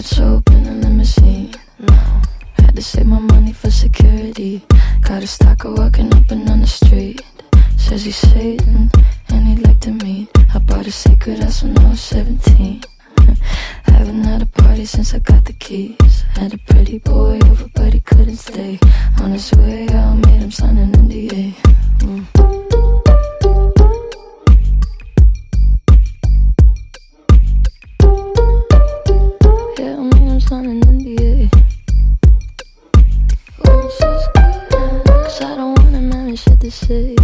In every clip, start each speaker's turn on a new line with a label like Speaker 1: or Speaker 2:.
Speaker 1: Let's open a limousine. No, had to save my money for security. Got a stalker walking up and down the street. Says he's Satan and he'd like to meet. I bought a secret house when I was 17. Haven't had a party since I got the keys. Had a pretty boy over but he couldn't stay. On his way out, made him sign an NDA. Yeah, I made him sign an NDA. Once is good, 'cause I don't want him having shit to say.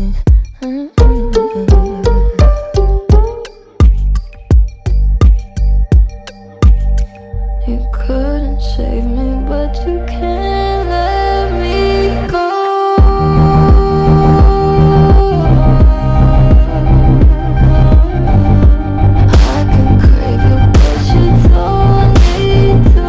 Speaker 1: You couldn't save me, but you can't let me go. I can crave you, but you don't need to.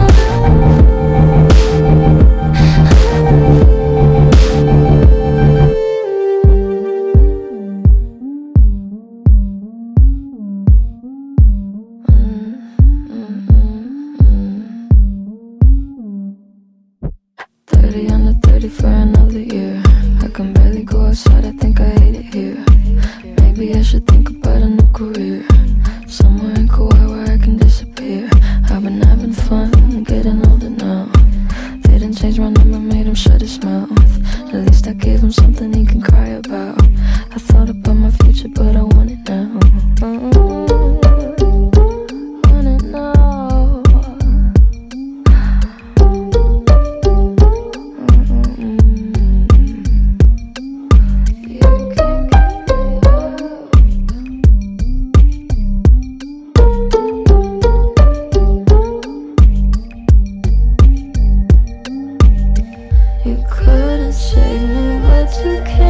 Speaker 1: Under 30 for another year. I can barely go outside, I think I hate it here. Maybe I should think about a new career, somewhere in Kauai where I can disappear. I've been having fun, getting older now. They didn't change my number, made him shut his mouth. At least I gave him something he can cry about. I thought about my future, but I want it now. Want it now. You couldn't save me, but you can't.